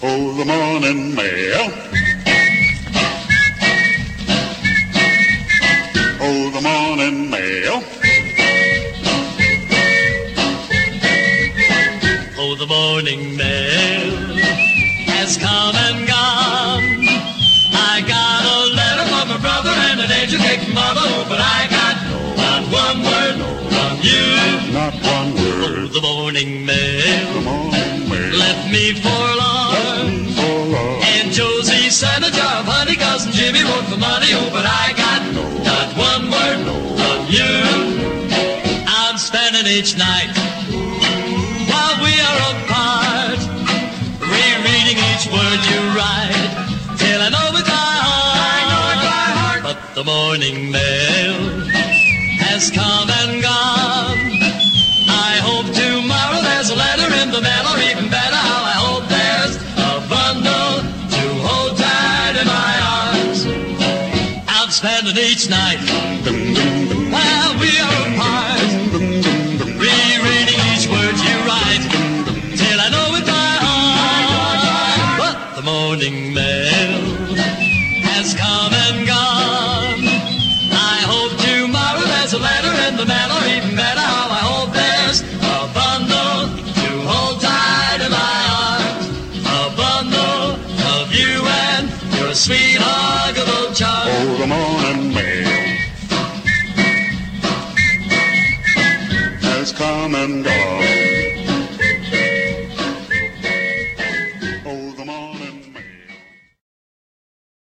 Oh, the morning mail. Oh, the morning mail. Oh, the morning mail has come and gone. I got a letter from my brother and an angel cake from mother, but I got not one word from you. Not one word. Oh, the morning mail, The morning mail. left me forlorn. And Josie sent a jar of honey, cousin Jimmy wrote for money, oh, but I got not one word from you. I'm spending each night while we are apart, rereading each word you write, till I know it by heart. But the morning mail has come and gone. I hope tomorrow there's a letter in the mail, or even better, how I hope there's a bundle to hold tight in my arms. I'm spending each night while we are apart, rereading each word you write, till I know it by heart. But the morning mail has come and gone. I hope tomorrow there's a letter in the mail, or even better, how I hope there's a bundle to hold tight in my arms. A bundle of you and your sweet huggable charm. Oh, the morning mail has come and gone.